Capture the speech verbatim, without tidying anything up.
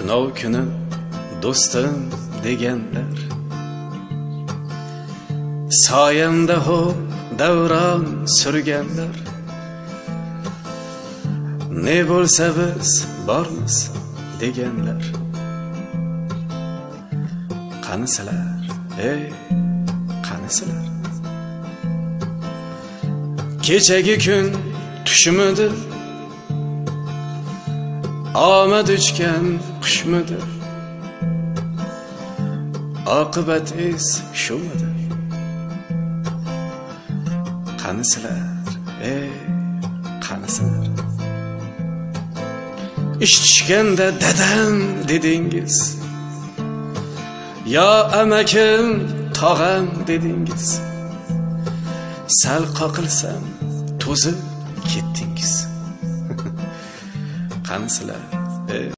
Sinov kuni do'stim deganlar, soyamda ho davron surganlar, ne bo'lsa biz bormiz deganlar. Qanisilar, ey qanisilar? Kechagi kun tushimidir, omad uchgan qushmidir, oqibat es shumidir? Qanisilar, ey qanisilar? Ish tushganda dadam dedingiz, yo amakim tog'am dedingiz, sal qoqilsam to'zib ketdingiz. Qanisilar?